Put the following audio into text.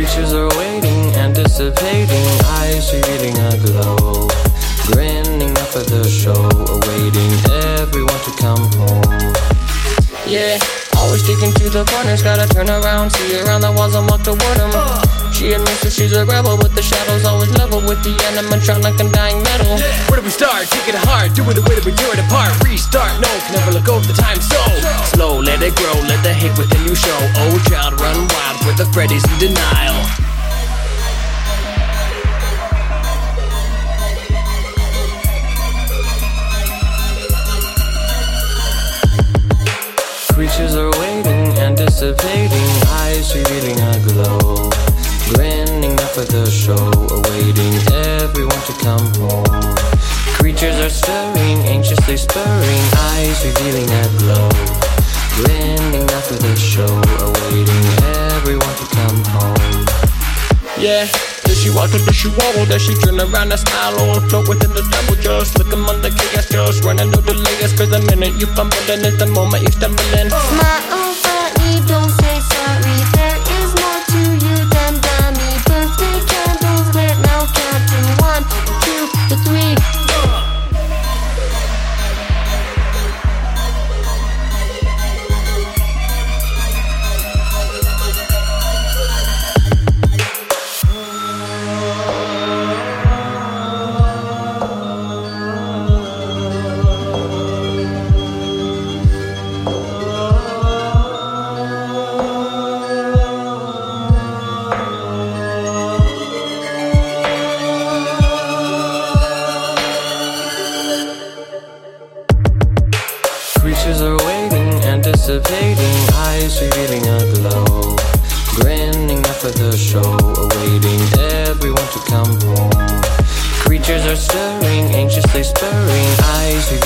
Creatures are waiting, anticipating, eyes revealing a glow, grinning up for the show, awaiting everyone to come home. Yeah, always sticking to the corners, gotta turn around, see around the walls and walk toward them. She admits that she's a rebel, but the shadows always level with the animatronic and dying metal. Where do we start? Take it hard, do it the way that we tear it apart. Restart, no, can never let go of the time so slow. Let it grow, let the hate within you show. Oh child, run wild with the Freddy's in denial. Creatures are waiting, anticipating, eyes revealing a glow, grinning up for the show, awaiting everyone to come home. Creatures are stirring, anxiously spurring, eyes revealing a glow, grinning up for the show, awaiting everyone to come home. Yeah, does she walk or does she wobble? Does she turn around and smile or float within the stumble? Just look among the chaos, just running no delays. Cause the minute you fumbling is the moment you stumbling. Smile funny, don't say sorry. There is more to you than dummy. Birthday candles lit, now counting 1, 2 to 3. Creatures are waiting, anticipating, eyes revealing a glow, grinning up for the show, awaiting everyone to come home. Creatures are stirring, anxiously spurring, eyes